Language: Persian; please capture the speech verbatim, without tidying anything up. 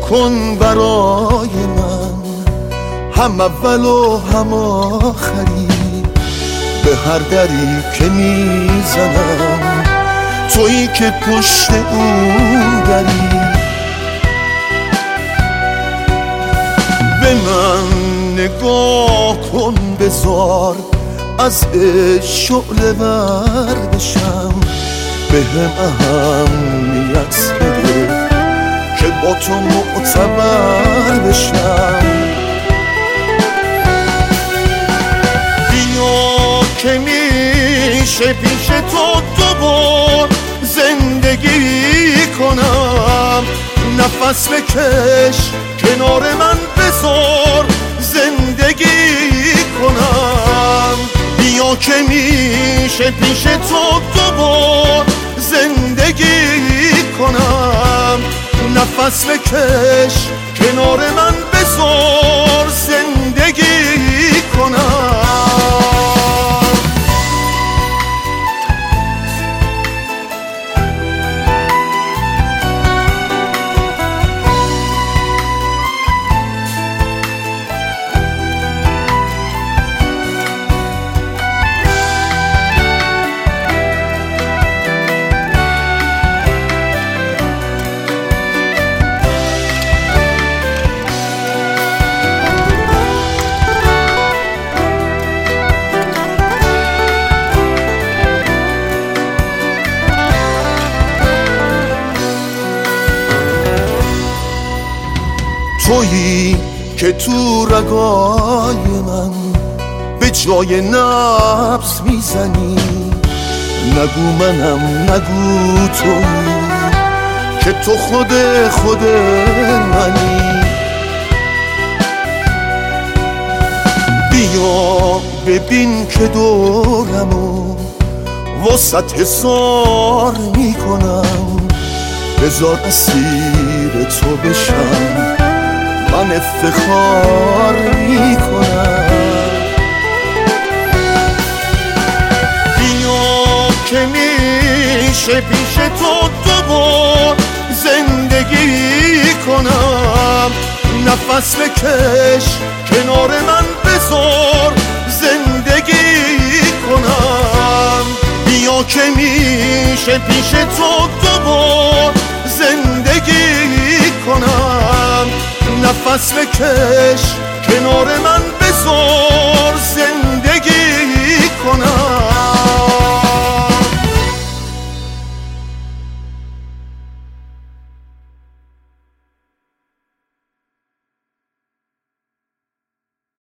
کن برای من، هم اول و هم آخری. به هر دری که میزنم تویی که پشت اون دری. به من نگاه کن بذار از شعله ور بشم، به هم اهمیت بده که با تو معتبر بشم. بیا که میشه پیش تو دوبار زندگی کنم، نفس بکش کنار من بذار زندگی کنم. بیا که میشه پیش تو دوبار زندگی کنم، نفس بکش کنار من بذار زندگی کنم. تویی که تو رگای من به جای نبض میزنی، نگو منم نگو تویی که تو خود خود منی. بیا ببین که دورمو وسط حصار میکنم، بذار اسیر تو بشم من افتخار میکنم. بیا که میشه پیش تو دوبار زندگی کنم، نفس بکش کنار من بذار زندگی کنم. بیا که میشه پیش تو دوبار زندگی کنم، نفس بکش کنار من بذار زندگی کنم.